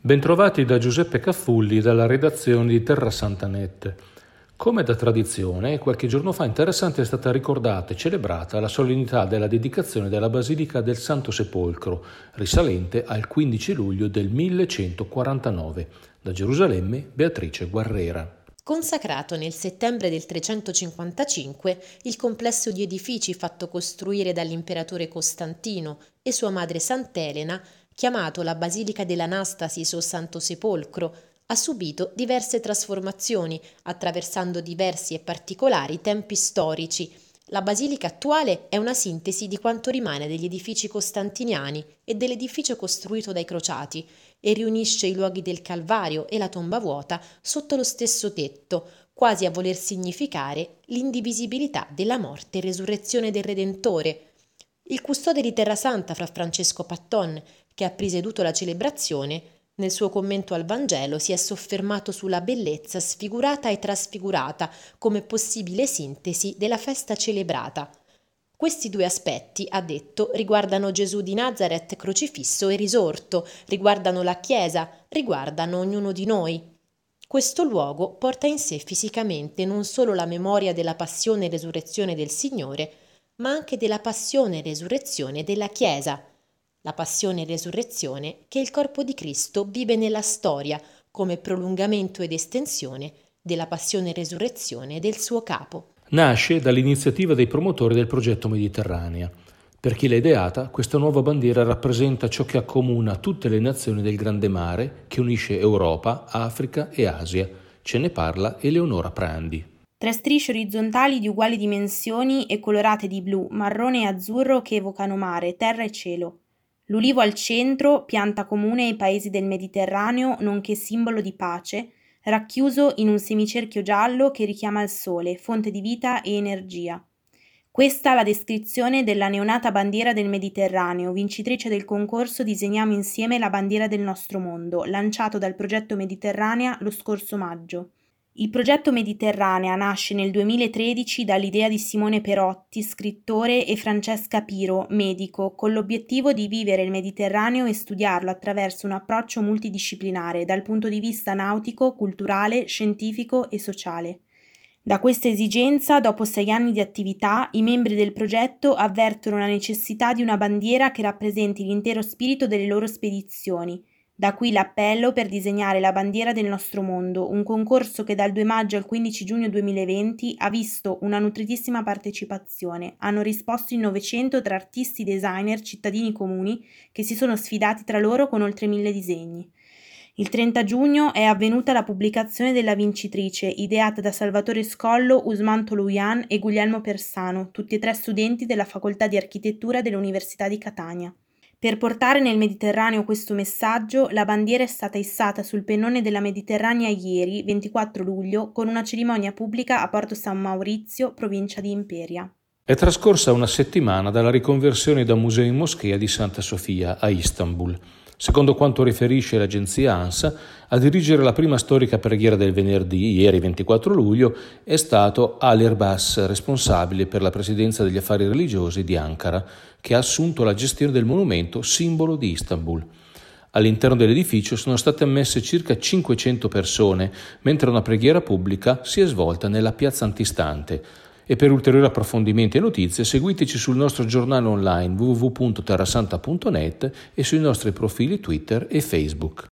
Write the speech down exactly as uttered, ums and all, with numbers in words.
Bentrovati da Giuseppe Caffulli dalla redazione di TerraSantaNet. Come da tradizione, qualche giorno fa interessante è stata ricordata e celebrata la solennità della dedicazione della Basilica del Santo Sepolcro, risalente al quindici luglio del millecentoquarantanove. Da Gerusalemme, Beatrice Guerrera. Consacrato nel settembre del trecentocinquantacinque, il complesso di edifici fatto costruire dall'imperatore Costantino e sua madre Sant'Elena, chiamato la Basilica dell'Anastasis o Santo Sepolcro, ha subito diverse trasformazioni, attraversando diversi e particolari tempi storici. La basilica attuale è una sintesi di quanto rimane degli edifici costantiniani e dell'edificio costruito dai crociati e riunisce i luoghi del Calvario e la tomba vuota sotto lo stesso tetto, quasi a voler significare l'indivisibilità della morte e resurrezione del Redentore. Il custode di Terra Santa, fra Francesco Patton, che ha presieduto la celebrazione, nel suo commento al Vangelo si è soffermato sulla bellezza sfigurata e trasfigurata come possibile sintesi della festa celebrata. Questi due aspetti, ha detto, riguardano Gesù di Nazaret crocifisso e risorto, riguardano la Chiesa, riguardano ognuno di noi. Questo luogo porta in sé fisicamente non solo la memoria della passione e resurrezione del Signore, ma anche della passione e resurrezione della Chiesa. La passione e resurrezione che il corpo di Cristo vive nella storia come prolungamento ed estensione della passione e resurrezione del suo capo. Nasce dall'iniziativa dei promotori del progetto Mediterranea. Per chi l'ha ideata, questa nuova bandiera rappresenta ciò che accomuna tutte le nazioni del Grande Mare, che unisce Europa, Africa e Asia. Ce ne parla Eleonora Prandi. Tre strisce orizzontali di uguali dimensioni e colorate di blu, marrone e azzurro che evocano mare, terra e cielo. L'ulivo al centro, pianta comune ai paesi del Mediterraneo, nonché simbolo di pace, racchiuso in un semicerchio giallo che richiama il sole, fonte di vita e energia. Questa è la descrizione della neonata bandiera del Mediterraneo, vincitrice del concorso Disegniamo insieme la bandiera del nostro mondo, lanciato dal progetto Mediterranea lo scorso maggio. Il progetto Mediterranea nasce nel duemilatredici dall'idea di Simone Perotti, scrittore, e Francesca Piro, medico, con l'obiettivo di vivere il Mediterraneo e studiarlo attraverso un approccio multidisciplinare dal punto di vista nautico, culturale, scientifico e sociale. Da questa esigenza, dopo sei anni di attività, i membri del progetto avvertono la necessità di una bandiera che rappresenti l'intero spirito delle loro spedizioni. Da qui l'appello per disegnare la bandiera del nostro mondo, un concorso che dal due maggio al quindici giugno duemilaventi ha visto una nutritissima partecipazione. Hanno risposto in novecento tra artisti, designer, cittadini comuni che si sono sfidati tra loro con oltre mille disegni. Il trenta giugno è avvenuta la pubblicazione della vincitrice, ideata da Salvatore Scollo, Usman Toluyan e Guglielmo Persano, tutti e tre studenti della Facoltà di Architettura dell'Università di Catania. Per portare nel Mediterraneo questo messaggio, la bandiera è stata issata sul pennone della Mediterranea ieri, ventiquattro luglio, con una cerimonia pubblica a Porto San Maurizio, provincia di Imperia. È trascorsa una settimana dalla riconversione da museo in moschea di Santa Sofia a Istanbul. Secondo quanto riferisce l'agenzia ANSA, a dirigere la prima storica preghiera del venerdì, ieri ventiquattro luglio, è stato Ali Erbas, responsabile per la presidenza degli affari religiosi di Ankara, che ha assunto la gestione del monumento simbolo di Istanbul. All'interno dell'edificio sono state ammesse circa cinquecento persone, mentre una preghiera pubblica si è svolta nella piazza antistante. E per ulteriori approfondimenti e notizie seguiteci sul nostro giornale online w w w punto terrasanta punto net e sui nostri profili Twitter e Facebook.